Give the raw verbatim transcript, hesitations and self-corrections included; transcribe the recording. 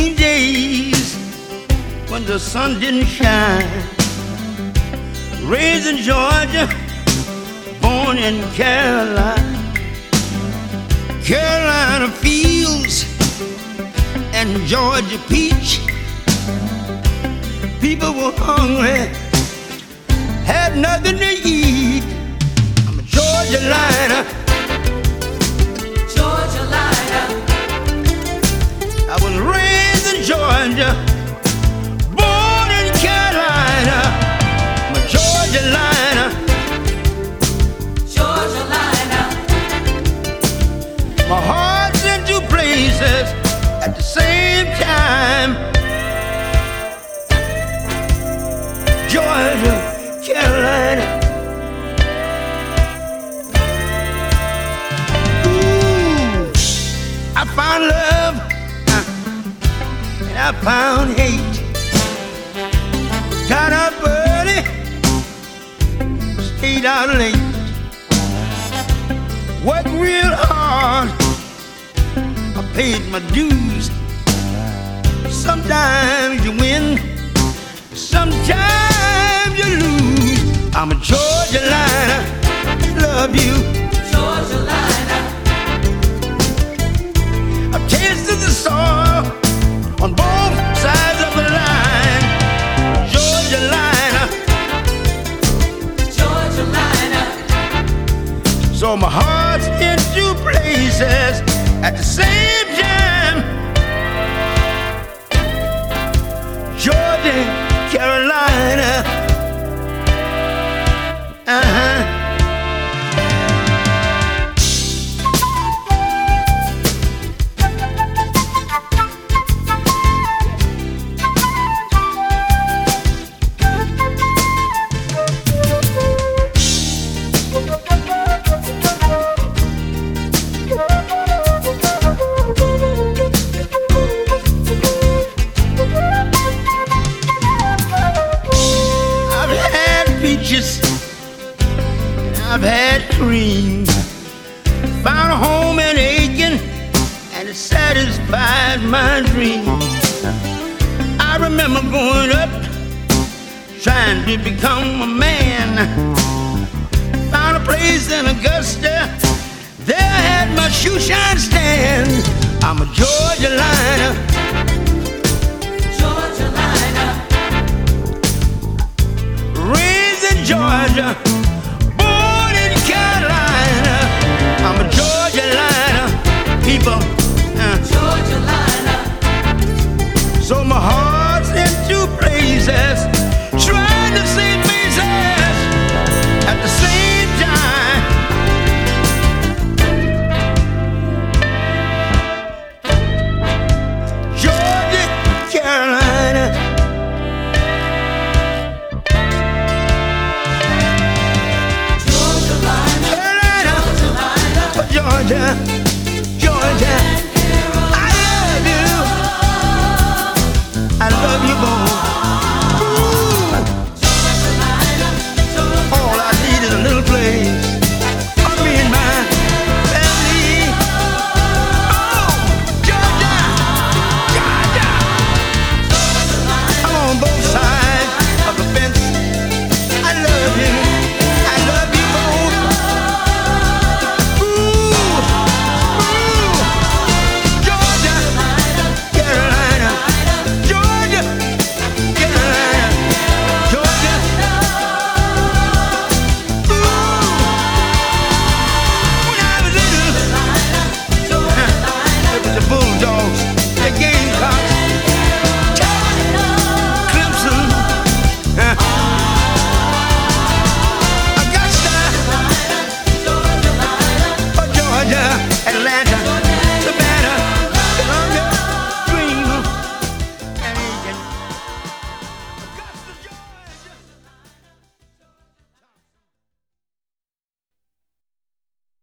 rainy days when the sun didn't shine. Raised in Georgia, born in Carolina. Carolina fields and Georgia peach. People were hungry, had nothing to eat. I'm a Georgia liner. Georgia liner. I was raised in Georgia, born in Carolina. I'm a Georgia liner. Georgia liner. My heart's in two places at the same time. Georgia, Carolina. Ooh, I found love uh, and I found hate. Got up early, stayed out late. Worked real hard, I paid my dues. Sometimes you win, sometimes you lose. I'm a Georgia liner, love you. Georgia liner. I've tasted the soil on both sides of the line. Georgia liner, Georgia liner. so my heart's in two places at the same time. Georgia, Carolina. Uh-huh. I've had cream, found a home in Aiken, and it satisfied my dream. I remember growing up, trying to become a man. Found a place in Augusta, there I had my shoe shine stand. I'm a Georgia liner. Georgia liner. Raised in Georgia, born in Carolina. I'm a Georgia liner, people. Uh. Georgia liner. So my heart's in two places, trying to save faces at the same time. Georgia, Carolina. Georgia liner. Carolina, Georgia liner. Georgia.